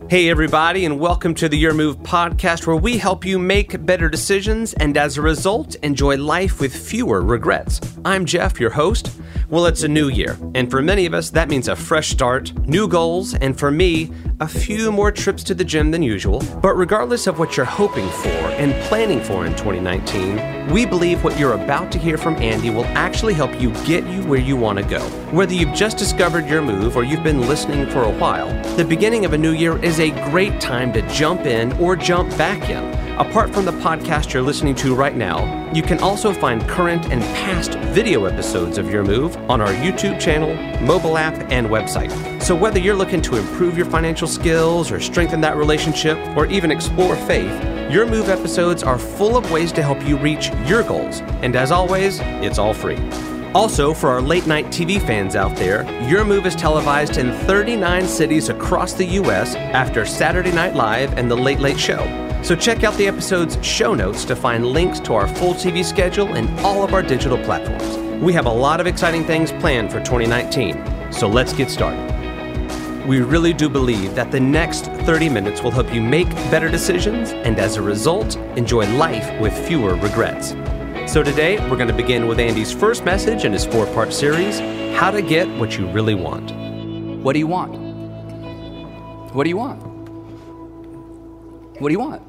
Hey everybody, and welcome to the Your Move podcast, where we help you make better decisions and as a result, enjoy life with fewer regrets. I'm Jeff, your host. Well, it's a new year, and for many of us, that means a fresh start, new goals, and for me, a few more trips to the gym than usual. But regardless of what you're hoping for and planning for in 2019, we believe what you're about to hear from Andy will actually help you get you where you want to go. Whether you've just discovered your move or you've been listening for a while, the beginning of a new year is a great time to jump in or jump back in. Apart from the podcast you're listening to right now, you can also find current and past video episodes of Your Move on our YouTube channel, mobile app, and website. So whether you're looking to improve your financial skills or strengthen that relationship or even explore faith, Your Move episodes are full of ways to help you reach your goals. And as always, it's all free. Also, for our late-night TV fans out there, Your Move is televised in 39 cities across the U.S. after Saturday Night Live and The Late Late Show. So check out the episode's show notes to find links to our full TV schedule and all of our digital platforms. We have a lot of exciting things planned for 2019, so let's get started. We really do believe that the next 30 minutes will help you make better decisions and as a result, enjoy life with fewer regrets. So today, we're going to begin with Andy's first message in his 4-part series, How to Get What You Really Want. What do you want? What do you want? What do you want?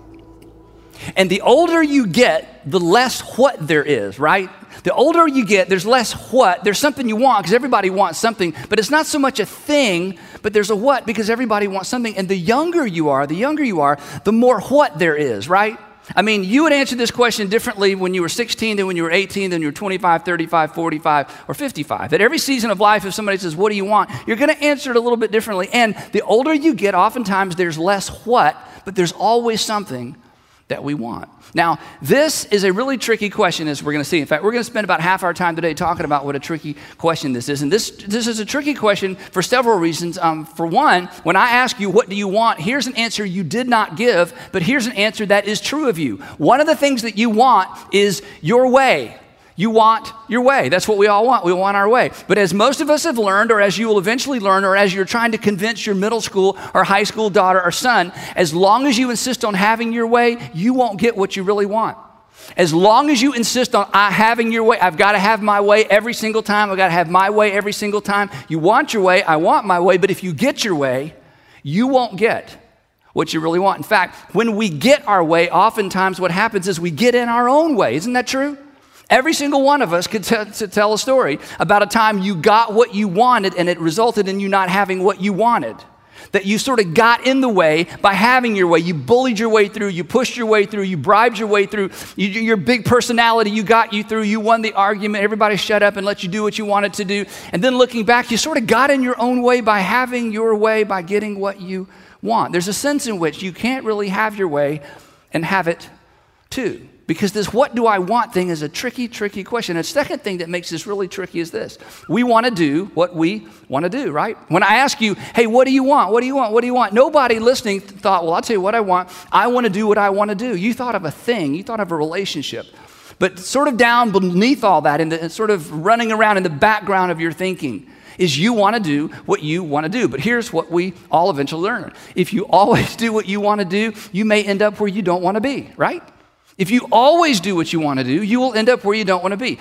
And the older you get, the less what there is, right? The older you get, there's less what. There's something you want because everybody wants something, but it's not so much a thing, but there's a what because everybody wants something. And the younger you are, the more what there is, right? I mean, you would answer this question differently when you were 16 than when you were 18, than you were 25, 35, 45, or 55. At every season of life, if somebody says, what do you want? You're going to answer it a little bit differently. And the older you get, oftentimes there's less what, but there's always something that we want. Now, this is a really tricky question, as we're going to see. In fact, we're going to spend about half our time today talking about what a tricky question this is. And this is a tricky question for several reasons. For one, when I ask you, what do you want? Here's an answer you did not give, but here's an answer that is true of you. One of the things that you want is your way. You want your way. That's what we all want. We want our way. But as most of us have learned, or as you will eventually learn, or as you're trying to convince your middle school or high school daughter or son, as long as you insist on having your way, you won't get what you really want. As long as you insist on having your way, I've got to have my way every single time. I've got to have my way every single time. You want your way, I want my way, but if you get your way, you won't get what you really want. In fact, when we get our way, oftentimes what happens is we get in our own way. Isn't that true? Every single one of us could tell a story about a time you got what you wanted and it resulted in you not having what you wanted. That you sort of got in the way by having your way. You bullied your way through, you pushed your way through, you bribed your way through, your big personality, you got you through, you won the argument, everybody shut up and let you do what you wanted to do. And then looking back, you sort of got in your own way by having your way, by getting what you want. There's a sense in which you can't really have your way and have it too. Because this what do I want thing is a tricky question. And the second thing that makes this really tricky is this. We want to do what we want to do, right? When I ask you, hey, what do you want? What do you want? What do you want? Nobody listening thought, well, I'll tell you what I want. I want to do what I want to do. You thought of a thing. You thought of a relationship. But sort of down beneath all that and sort of running around in the background of your thinking is you want to do what you want to do. But here's what we all eventually learn. If you always do what you want to do, you may end up where you don't want to be, right? If you always do what you want to do, you will end up where you don't want to be.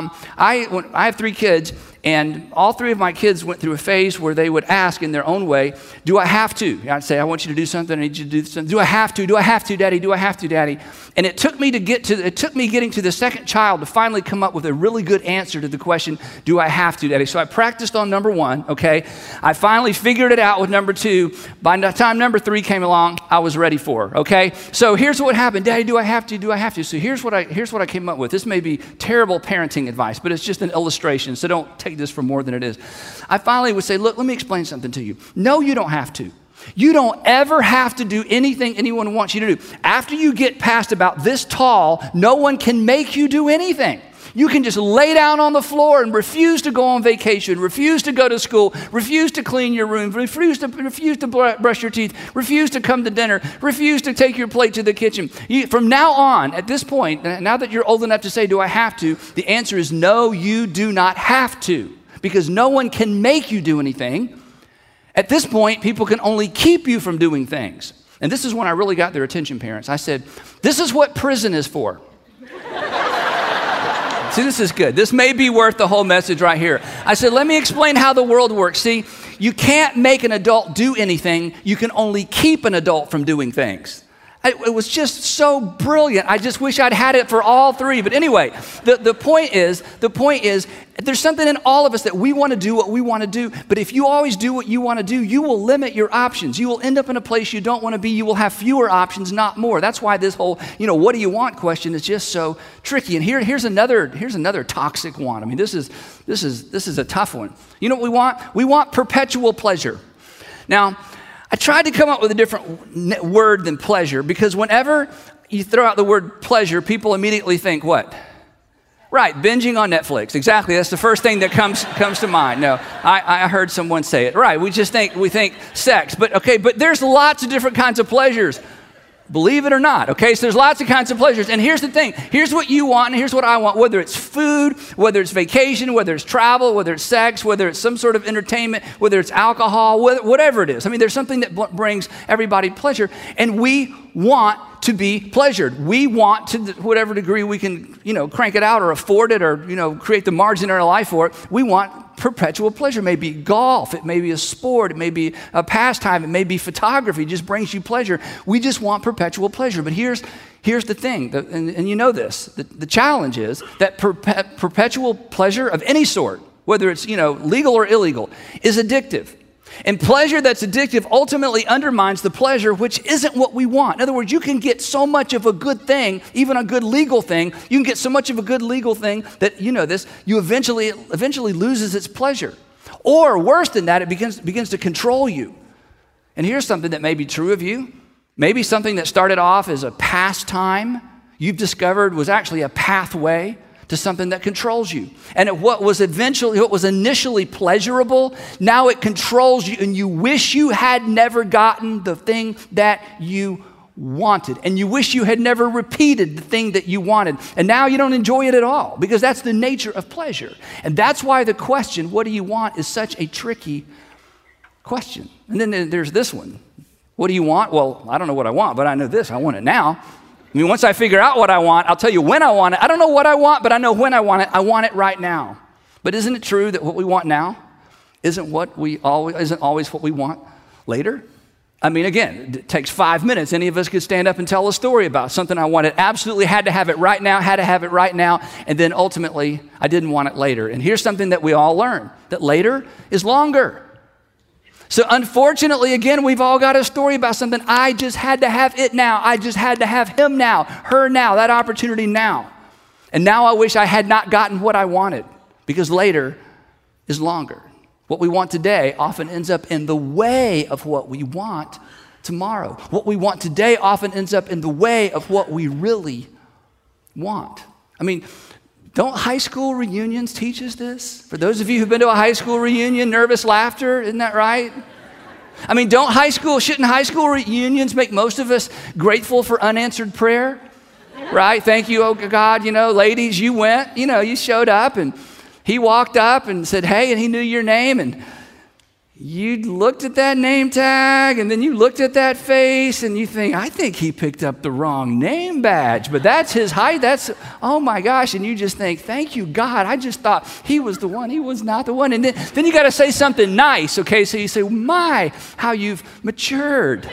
I have 3 kids, and all 3 of my kids went through a phase where they would ask in their own way, do I have to? I'd say, I want you to do something, I need you to do something. Do I have to? Do I have to, Daddy? Do I have to, Daddy? And it took me getting to the second child to finally come up with a really good answer to the question, do I have to, Daddy? So I practiced on number 1, okay? I finally figured it out with number 2. By the time number 3 came along, I was ready for her, okay? So here's what happened. Daddy, do I have to? Do I have to? So here's what I came up with. This may be terrible parenting advice, but it's just an illustration, so don't take this for more than it is. I finally would say, look, let me explain something to you. No, you don't have to. You don't ever have to do anything anyone wants you to do. After you get past about this tall, no one can make you do anything. You can just lay down on the floor and refuse to go on vacation, refuse to go to school, refuse to clean your room, refuse to brush your teeth, refuse to come to dinner, refuse to take your plate to the kitchen. From now on, at this point, now that you're old enough to say, do I have to? The answer is no, you do not have to, because no one can make you do anything. At this point, people can only keep you from doing things. And this is when I really got their attention, parents. I said, this is what prison is for. See, this is good. This may be worth the whole message right here. I said, let me explain how the world works. See, you can't make an adult do anything. You can only keep an adult from doing things. It was just so brilliant. I just wish I'd had it for all three. But anyway, the point is, there's something in all of us that we want to do what we want to do. But if you always do what you want to do, you will limit your options. You will end up in a place you don't want to be. You will have fewer options, not more. That's why this whole, what do you want question is just so tricky. And here's another toxic one. I mean, this is a tough one. You know what we want? We want perpetual pleasure. Now, I tried to come up with a different word than pleasure because whenever you throw out the word pleasure, people immediately think what? Right, binging on Netflix. Exactly, that's the first thing that comes to mind. No, I heard someone say it. Right, we think sex. But there's lots of different kinds of pleasures. Believe it or not, okay? So there's lots of kinds of pleasures. And here's the thing. Here's what you want and here's what I want. Whether it's food, whether it's vacation, whether it's travel, whether it's sex, whether it's some sort of entertainment, whether it's alcohol, whatever it is. I mean, there's something that brings everybody pleasure. And we want to be pleasured. We want to, whatever degree we can, crank it out or afford it or, create the margin in our life for it. We want perpetual pleasure. It may be golf, it may be a sport, it may be a pastime, it may be photography, it just brings you pleasure. We just want perpetual pleasure. But here's the thing, and you know this, the challenge is that perpetual pleasure of any sort, whether it's legal or illegal, is addictive. And pleasure that's addictive ultimately undermines the pleasure, which isn't what we want. In other words, you can get so much of a good thing, even a good legal thing, you can get so much of a good legal thing that, you eventually loses its pleasure. Or worse than that, it begins to control you. And here's something that may be true of you. Maybe something that started off as a pastime, you've discovered was actually a pathway to something that controls you. And what was initially pleasurable, now it controls you, and you wish you had never gotten the thing that you wanted. And you wish you had never repeated the thing that you wanted. And now you don't enjoy it at all, because that's the nature of pleasure. And that's why the question, what do you want, is such a tricky question. And then there's this one. What do you want? Well, I don't know what I want, but I know this. I want it now. I mean, once I figure out what I want, I'll tell you when I want it. I don't know what I want, but I know when I want it. I want it right now. But isn't it true that what we want now isn't always what we want later? I mean, again, it takes 5 minutes. Any of us could stand up and tell a story about something I wanted, absolutely had to have it right now, and then ultimately I didn't want it later. And here's something that we all learn, that later is longer. So unfortunately, again, we've all got a story about something. I just had to have it now. I just had to have him now, her now, that opportunity now. And now I wish I had not gotten what I wanted, because later is longer. What we want today often ends up in the way of what we want tomorrow. What we want today often ends up in the way of what we really want. I mean, don't high school reunions teach us this? For those of you who've been to a high school reunion, nervous laughter, isn't that right? I mean, shouldn't high school reunions make most of us grateful for unanswered prayer? Right? Thank you, oh God, ladies, you went, you showed up, and he walked up and said, hey, and he knew your name, and you looked at that name tag, and then you looked at that face, and you think, I think he picked up the wrong name badge, but that's his height, oh my gosh, and you just think, thank you, God, I just thought he was the one, he was not the one, and then you got to say something nice, okay, so you say, my, how you've matured,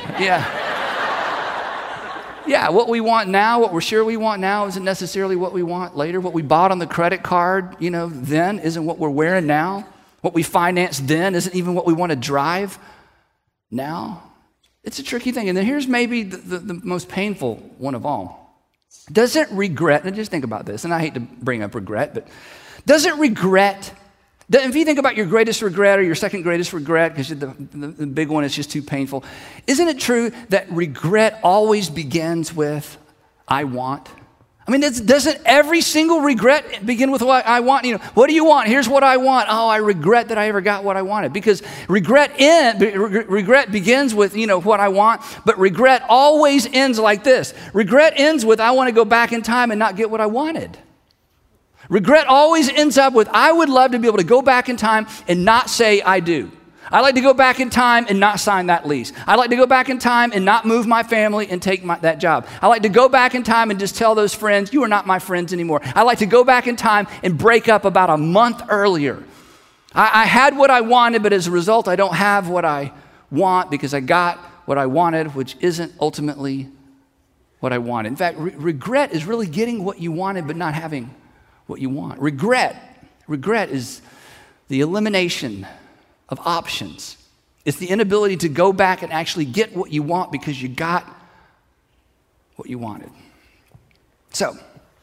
Yeah, what we want now, what we're sure we want now isn't necessarily what we want later. What we bought on the credit card, then isn't what we're wearing now. What we financed then isn't even what we want to drive now. It's a tricky thing. And then here's maybe the most painful one of all. Doesn't regret, and just think about this, and I hate to bring up regret, but doesn't regret, if you think about your greatest regret or your second greatest regret, because the big one is just too painful, isn't it true that regret always begins with, I want? I mean, doesn't every single regret begin with what I want? What do you want? Here's what I want. Oh, I regret that I ever got what I wanted. Because regret begins with, what I want, but regret always ends like this. Regret ends with, I want to go back in time and not get what I wanted. Regret always ends up with, I would love to be able to go back in time and not say I do. I'd like to go back in time and not sign that lease. I'd like to go back in time and not move my family and take that job. I'd like to go back in time and just tell those friends, you are not my friends anymore. I'd like to go back in time and break up about a month earlier. I had what I wanted, but as a result, I don't have what I want because I got what I wanted, which isn't ultimately what I wanted. In fact, regret is really getting what you wanted, but not having what you want. Regret is the elimination of options. It's the inability to go back and actually get what you want because you got what you wanted. So,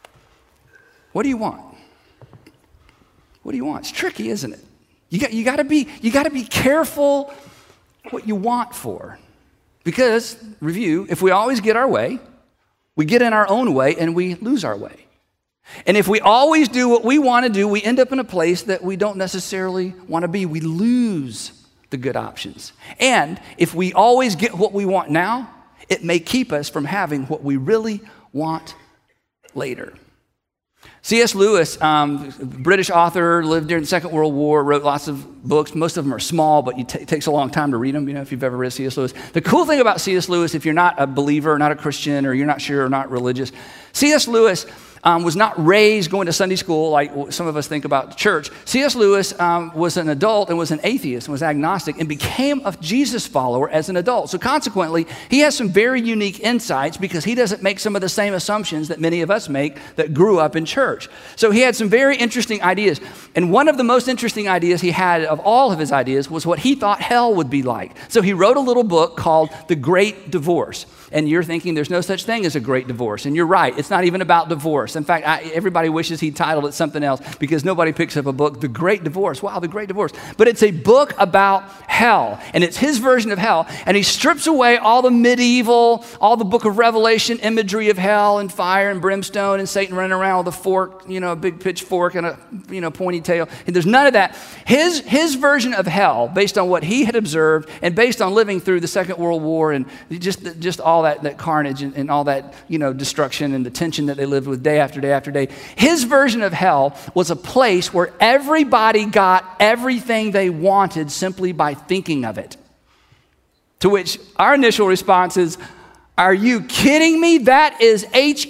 what do you want? What do you want? It's tricky, isn't it? You got to be careful what you want for. Because, review, if we always get our way, we get in our own way and we lose our way. And if we always do what we want to do, we end up in a place that we don't necessarily want to be. We lose the good options. And if we always get what we want now, it may keep us from having what we really want later. C.S. Lewis, British author, lived during the Second World War, wrote lots of books. Most of them are small, but it takes a long time to read them, if you've ever read C.S. Lewis. The cool thing about C.S. Lewis, if you're not a believer, not a Christian, or you're not sure or not religious, C.S. Lewis was not raised going to Sunday school like some of us think about church. C.S. Lewis was an adult and was an atheist and was agnostic and became a Jesus follower as an adult. So consequently, he has some very unique insights because he doesn't make some of the same assumptions that many of us make that grew up in church. So he had some very interesting ideas. And one of the most interesting ideas he had of all of his ideas was what he thought hell would be like. So he wrote a little book called The Great Divorce. And you're thinking there's no such thing as a great divorce. And you're right. It's not even about divorce. In fact, everybody wishes he titled it something else because nobody picks up a book, The Great Divorce. Wow, The Great Divorce. But it's a book about hell. And it's his version of hell. And he strips away all the medieval, all the book of Revelation imagery of hell and fire and brimstone and Satan running around with a fork, a big pitchfork and a pointy tail. And there's none of that. His version of hell, based on what he had observed and based on living through the Second World War and just all that carnage and all that, destruction and the tension that they lived with day after day after day. His version of hell was a place where everybody got everything they wanted simply by thinking of it. To which our initial response is, are you kidding me? That is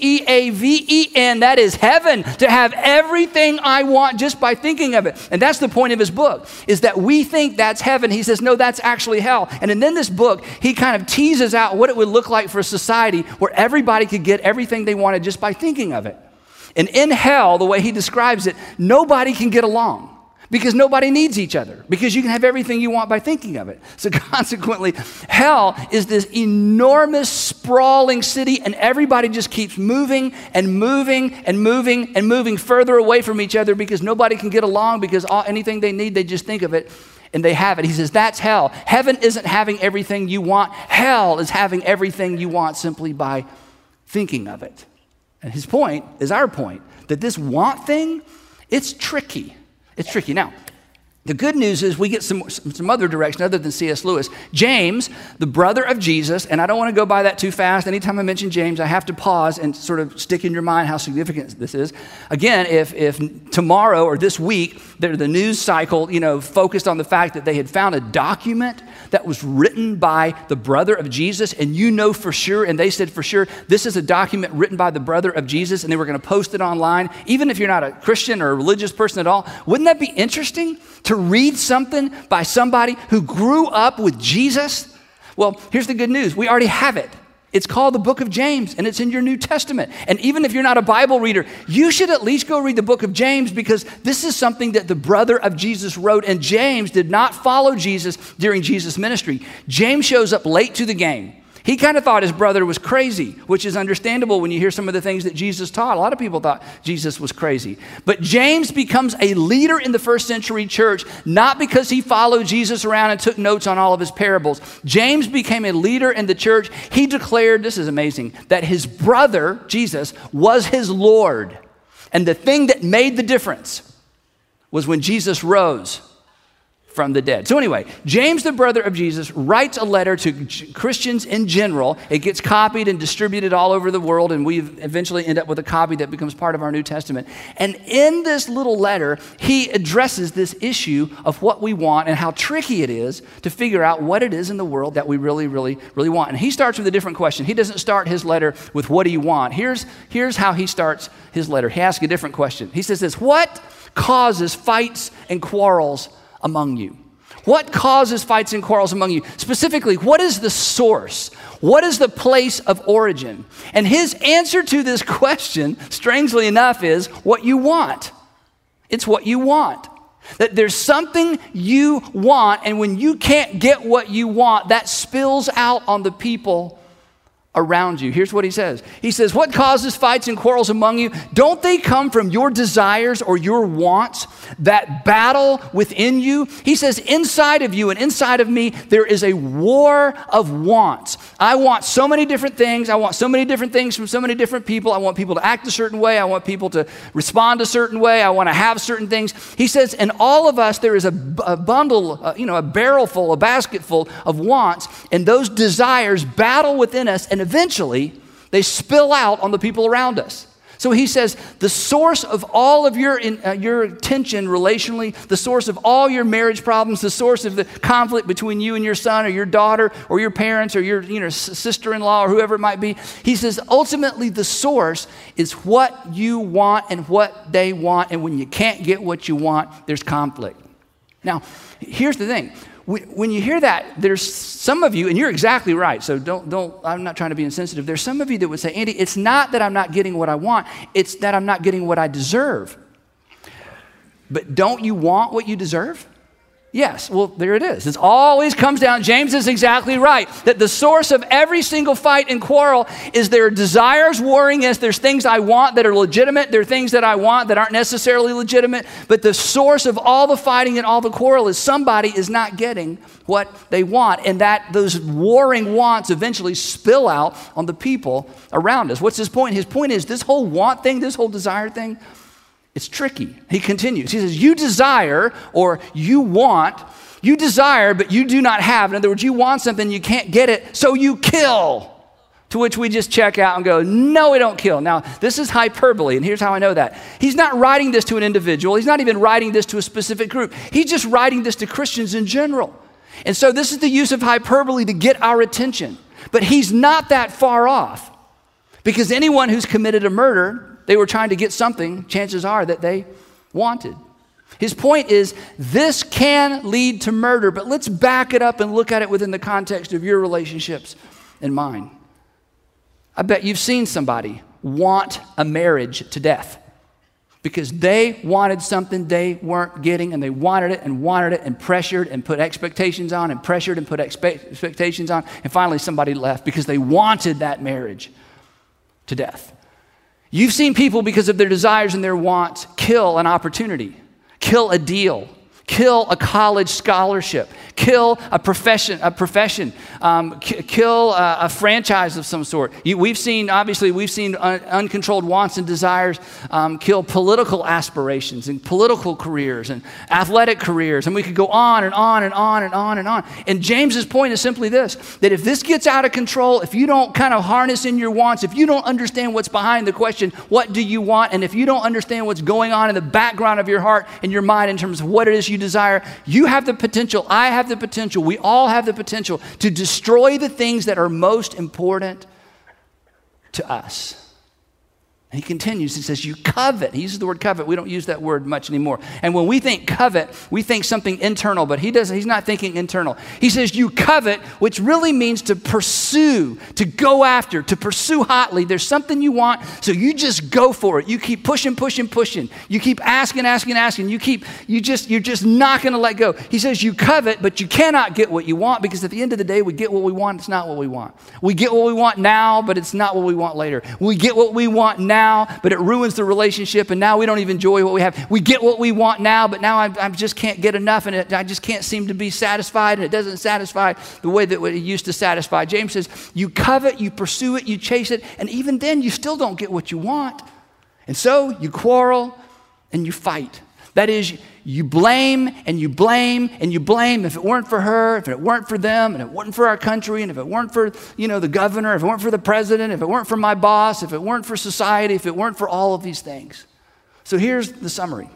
Heaven. That is heaven, to have everything I want just by thinking of it. And that's the point of his book, is that we think that's heaven. He says, no, that's actually hell. And in this book, he kind of teases out what it would look like for a society where everybody could get everything they wanted just by thinking of it. And in hell, the way he describes it, nobody can get along. Because nobody needs each other. Because you can have everything you want by thinking of it. So consequently, hell is this enormous, sprawling city, and everybody just keeps moving and moving and moving and moving further away from each other because nobody can get along because anything they need, they just think of it and they have it. He says, that's hell. Heaven isn't having everything you want. Hell is having everything you want simply by thinking of it. And his point is our point, that this want thing, it's tricky. It's tricky. Now, the good news is we get some other direction other than C.S. Lewis. James, the brother of Jesus, and I don't want to go by that too fast. Anytime I mention James, I have to pause and sort of stick in your mind how significant this is. Again, if tomorrow or this week, the news cycle, focused on the fact that they had found a document that was written by the brother of Jesus, and for sure, and they said for sure, this is a document written by the brother of Jesus, and they were going to post it online, even if you're not a Christian or a religious person at all. Wouldn't that be interesting to read something by somebody who grew up with Jesus? Well, here's the good news. We already have it. It's called the book of James, and it's in your New Testament. And even if you're not a Bible reader, you should at least go read the book of James because this is something that the brother of Jesus wrote, and James did not follow Jesus during Jesus' ministry. James shows up late to the game. He kind of thought his brother was crazy, which is understandable when you hear some of the things that Jesus taught. A lot of people thought Jesus was crazy. But James becomes a leader in the first century church, not because he followed Jesus around and took notes on all of his parables. James became a leader in the church. He declared, this is amazing, that his brother, Jesus, was his Lord. And the thing that made the difference was when Jesus rose from the dead. So anyway, James, the brother of Jesus, writes a letter to Christians in general. It gets copied and distributed all over the world, and we eventually end up with a copy that becomes part of our New Testament. And in this little letter, he addresses this issue of what we want and how tricky it is to figure out what it is in the world that we really, really, really want. And he starts with a different question. He doesn't start his letter with what do you want. Here's how he starts his letter. He asks a different question. He says this: what causes fights and quarrels among you? What causes fights and quarrels among you? Specifically, what is the source? What is the place of origin? And his answer to this question, strangely enough, is what you want. It's what you want. That there's something you want, and when you can't get what you want, that spills out on the people around you. Here's what he says. He says, what causes fights and quarrels among you? Don't they come from your desires or your wants that battle within you? He says, inside of you and inside of me, there is a war of wants. I want so many different things. I want so many different things from so many different people. I want people to act a certain way. I want people to respond a certain way. I want to have certain things. He says, in all of us, there is a bundle, a barrel full, a basket full of wants, and those desires battle within us, and eventually they spill out on the people around us. So he says, the source of all of your tension relationally, the source of all your marriage problems, the source of the conflict between you and your son or your daughter or your parents or your sister-in-law or whoever it might be, he says, ultimately the source is what you want and what they want. And when you can't get what you want, there's conflict. Now, here's the thing. When you hear that, there's some of you, and you're exactly right, so don't, I'm not trying to be insensitive. There's some of you that would say, Andy, it's not that I'm not getting what I want, it's that I'm not getting what I deserve. But don't you want what you deserve? Yes, well, there it is. It always comes down, James is exactly right, that the source of every single fight and quarrel is there are desires warring against, there's things I want that are legitimate, there are things that I want that aren't necessarily legitimate, but the source of all the fighting and all the quarrel is somebody is not getting what they want, and that those warring wants eventually spill out on the people around us. What's his point? His point is this whole want thing, this whole desire thing, it's tricky. He continues. He says, you desire or you want, you desire, but you do not have. In other words, you want something, you can't get it, so you kill. To which we just check out and go, no, we don't kill. Now, this is hyperbole, and here's how I know that. He's not writing this to an individual. He's not even writing this to a specific group. He's just writing this to Christians in general. And so this is the use of hyperbole to get our attention. But he's not that far off. Because anyone who's committed a murder, they were trying to get something, chances are, that they wanted. His point is, this can lead to murder, but let's back it up and look at it within the context of your relationships and mine. I bet you've seen somebody want a marriage to death because they wanted something they weren't getting, and they wanted it and pressured and put expectations on and pressured and put expectations on, and finally somebody left because they wanted that marriage to death. You've seen people, because of their desires and their wants, kill an opportunity, kill a deal, kill a college scholarship, kill a profession, kill a franchise of some sort. We've seen uncontrolled wants and desires kill political aspirations and political careers and athletic careers, and we could go on and on and on and on and on. And James's point is simply this, that if this gets out of control, if you don't kind of harness in your wants, if you don't understand what's behind the question, what do you want, and if you don't understand what's going on in the background of your heart and your mind in terms of what it is you desire, you have the potential, I have the potential, we all have the potential to destroy the things that are most important to us. And he continues, he says, you covet. He uses the word covet. We don't use that word much anymore. And when we think covet, we think something internal, but he's not thinking internal. He says, you covet, which really means to pursue, to go after, to pursue hotly. There's something you want, so you just go for it. You keep pushing. You keep asking. You're just not going to let go. He says, you covet, but you cannot get what you want, because at the end of the day, we get what we want, it's not what we want. We get what we want now, but it's not what we want later. We get what we want now, but it ruins the relationship, and now we don't even enjoy what we have. We get what we want now, but now I just can't get enough, and I just can't seem to be satisfied, and it doesn't satisfy the way that it used to satisfy. James says, you covet, you pursue it, you chase it, and even then you still don't get what you want. And so you quarrel and you fight. That is, you blame and you blame and you blame. If it weren't for her, if it weren't for them, and if it weren't for our country, and if it weren't for, the governor, if it weren't for the president, if it weren't for my boss, if it weren't for society, if it weren't for all of these things. So here's the summary.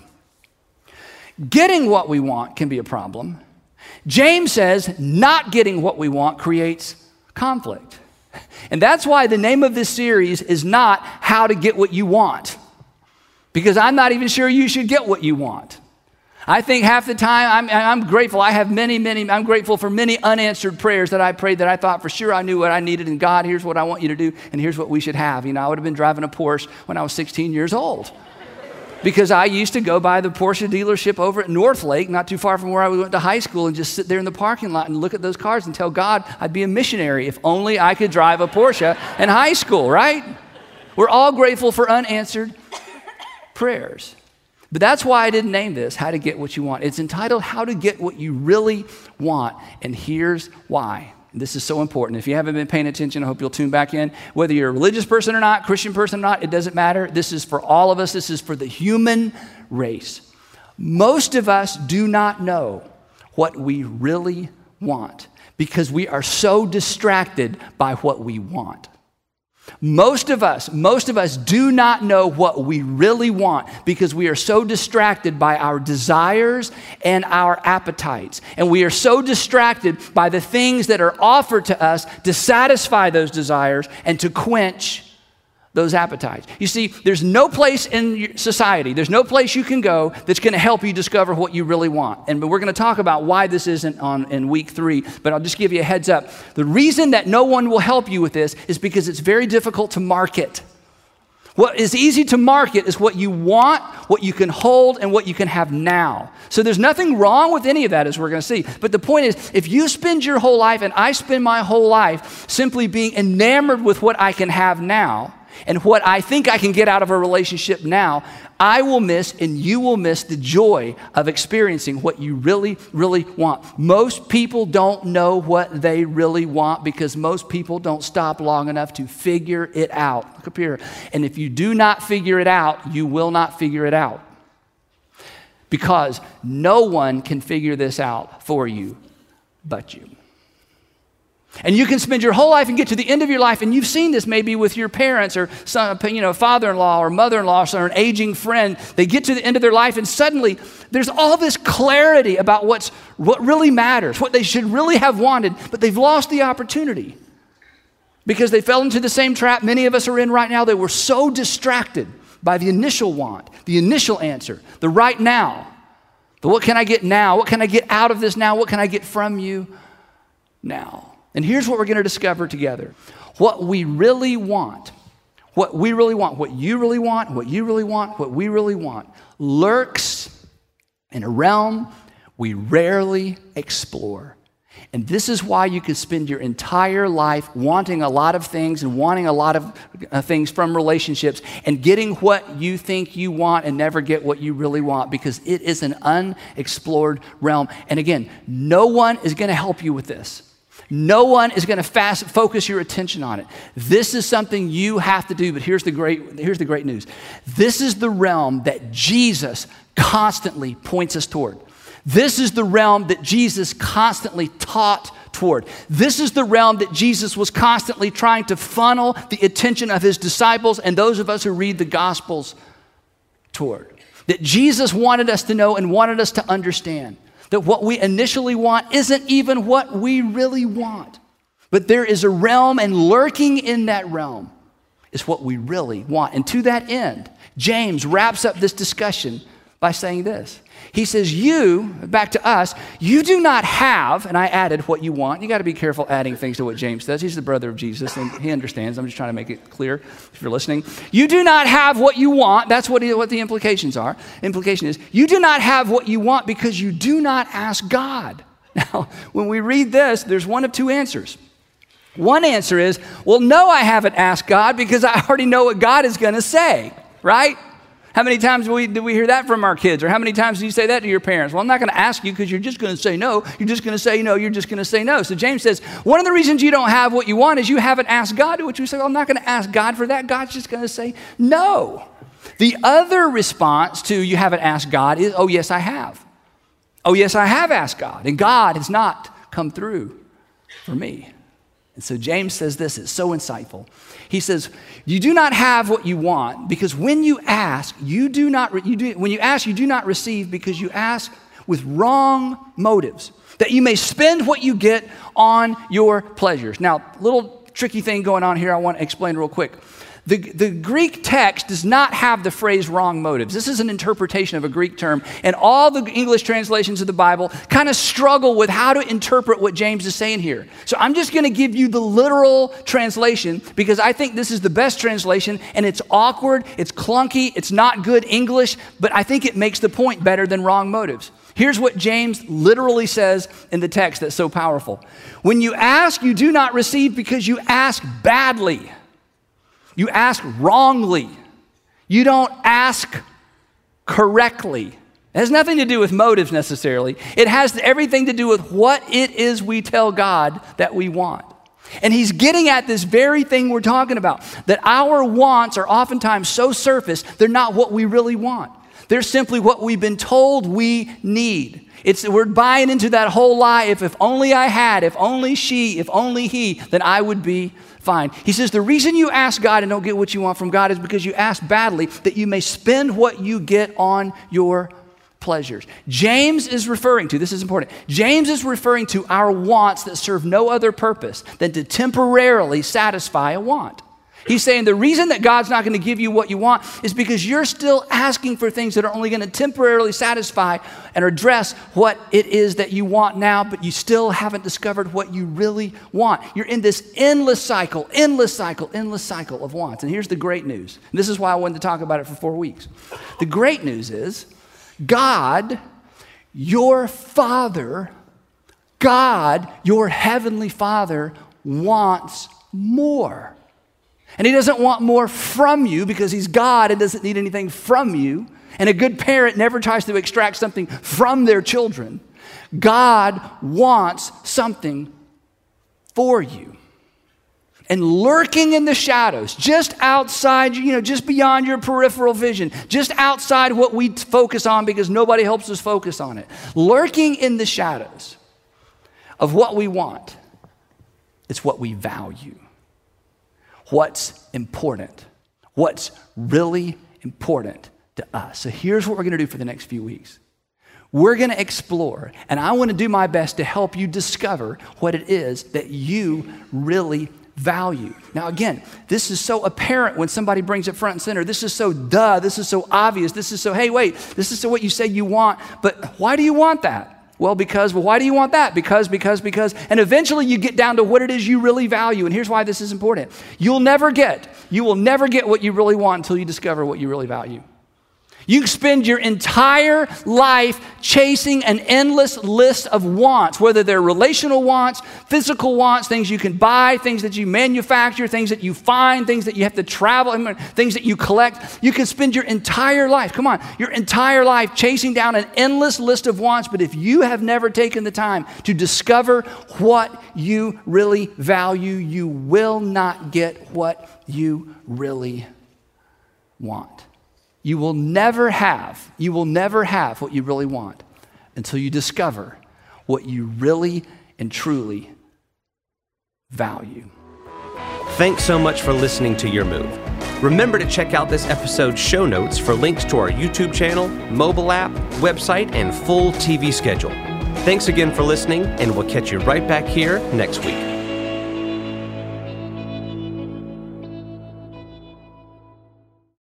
Getting what we want can be a problem. James says not getting what we want creates conflict. And that's why the name of this series is not How to Get What You Want, because I'm not even sure you should get what you want. I think half the time I'm grateful. I have I'm grateful for many unanswered prayers that I prayed that I thought for sure I knew what I needed, and God, here's what I want you to do, and here's what we should have. I would have been driving a Porsche when I was 16 years old. Because I used to go by the Porsche dealership over at Northlake, not too far from where I went to high school, and just sit there in the parking lot and look at those cars and tell God I'd be a missionary if only I could drive a Porsche in high school, right? We're all grateful for unanswered prayers. But that's why I didn't name this How to Get What You Want. It's entitled How to Get What You Really Want, and here's why. This is so important. If you haven't been paying attention, I hope you'll tune back in. Whether you're a religious person or not, Christian person or not, it doesn't matter. This is for all of us. This is for the human race. Most of us do not know what we really want because we are so distracted by what we want. Most of us do not know what we really want because we are so distracted by our desires and our appetites. And we are so distracted by the things that are offered to us to satisfy those desires and to quench those appetites. You see, there's no place in society, there's no place you can go that's going to help you discover what you really want. And we're going to talk about why this isn't in week 3, but I'll just give you a heads up. The reason that no one will help you with this is because it's very difficult to market. What is easy to market is what you want, what you can hold, and what you can have now. So there's nothing wrong with any of that, as we're going to see. But the point is, if you spend your whole life, and I spend my whole life simply being enamored with what I can have now, and what I think I can get out of a relationship now, I will miss and you will miss the joy of experiencing what you really, really want. Most people don't know what they really want because most people don't stop long enough to figure it out. Look up here. And if you do not figure it out, you will not figure it out. Because no one can figure this out for you but you. And you can spend your whole life and get to the end of your life, and you've seen this maybe with your parents or some, father-in-law or mother-in-law or an aging friend. They get to the end of their life, and suddenly there's all this clarity about what really matters, what they should really have wanted, but they've lost the opportunity because they fell into the same trap many of us are in right now. They were so distracted by the initial want, the initial answer, the right now, the what can I get now, what can I get out of this now, what can I get from you now. And here's what we're going to discover together. What we really want, what you really want, what you really want, what we really want, lurks in a realm we rarely explore. And this is why you could spend your entire life wanting a lot of things and wanting a lot of things from relationships and getting what you think you want and never get what you really want because it is an unexplored realm. And again, no one is going to help you with this. No one is going to focus your attention on it. This is something you have to do, but here's the great news. This is the realm that Jesus constantly points us toward. This is the realm that Jesus constantly taught toward. This is the realm that Jesus was constantly trying to funnel the attention of his disciples and those of us who read the Gospels toward. That Jesus wanted us to know and wanted us to understand. That what we initially want isn't even what we really want. But there is a realm, and lurking in that realm is what we really want. And to that end, James wraps up this discussion by saying this. He says, back to us, you do not have, and I added what you want. You got to be careful adding things to what James says. He's the brother of Jesus, and he understands. I'm just trying to make it clear if you're listening. You do not have what you want. That's what the implications are. Implication is, you do not have what you want because you do not ask God. Now, when we read this, there's one of two answers. One answer is, well, no, I haven't asked God because I already know what God is going to say, right? How many times do we hear that from our kids? Or how many times do you say that to your parents? Well, I'm not going to ask you because you're just going to say no. You're just going to say no. You're just going to say no. So James says, one of the reasons you don't have what you want is you haven't asked God, to which we say, well, I'm not going to ask God for that. God's just going to say no. The other response to you haven't asked God is, oh, yes, I have. Oh, yes, I have asked God, and God has not come through for me. And so James says this, it's so insightful. He says, you do not have what you want because when you ask, you do not receive because you ask with wrong motives, that you may spend what you get on your pleasures. Now, little tricky thing going on here I want to explain real quick. The Greek text does not have the phrase wrong motives. This is an interpretation of a Greek term, and all the English translations of the Bible kind of struggle with how to interpret what James is saying here. So I'm just going to give you the literal translation because I think this is the best translation, and it's awkward, it's clunky, it's not good English, but I think it makes the point better than wrong motives. Here's what James literally says in the text that's so powerful. When you ask, you do not receive because you ask badly. You ask wrongly. You don't ask correctly. It has nothing to do with motives necessarily. It has everything to do with what it is we tell God that we want. And he's getting at this very thing we're talking about, that our wants are oftentimes so surface, they're not what we really want. They're simply what we've been told we need. We're buying into that whole lie, if only I had, if only she, if only he, then I would be fine. He says the reason you ask God and don't get what you want from God is because you ask badly, that you may spend what you get on your pleasures. James is referring to, this is important, James is referring to our wants that serve no other purpose than to temporarily satisfy a want. He's saying the reason that God's not going to give you what you want is because you're still asking for things that are only going to temporarily satisfy and address what it is that you want now, but you still haven't discovered what you really want. You're in this endless cycle of wants. And here's the great news. And this is why I wanted to talk about it for 4 weeks. The great news is God, your Father, God, your Heavenly Father, wants more. And he doesn't want more from you because he's God and doesn't need anything from you. And a good parent never tries to extract something from their children. God wants something for you. And lurking in the shadows, just outside, just beyond your peripheral vision, just outside what we focus on because nobody helps us focus on it. Lurking in the shadows of what we want, it's what we value. What's important, what's really important to us. So here's what we're going to do for the next few weeks. We're going to explore, and I want to do my best to help you discover what it is that you really value. Now again, this is so apparent when somebody brings it front and center. This is so this is so obvious. This is so, hey, wait, this is so what you say you want, but why do you want that? Well, why do you want that? Because. And eventually you get down to what it is you really value. And here's why this is important. You will never get what you really want until you discover what you really value. You spend your entire life chasing an endless list of wants, whether they're relational wants, physical wants, things you can buy, things that you manufacture, things that you find, things that you have to travel, things that you collect. You can spend your entire life chasing down an endless list of wants, but if you have never taken the time to discover what you really value, you will not get what you really want. You will never have what you really want until you discover what you really and truly value. Thanks so much for listening to Your Move. Remember to check out this episode's show notes for links to our YouTube channel, mobile app, website, and full TV schedule. Thanks again for listening, and we'll catch you right back here next week.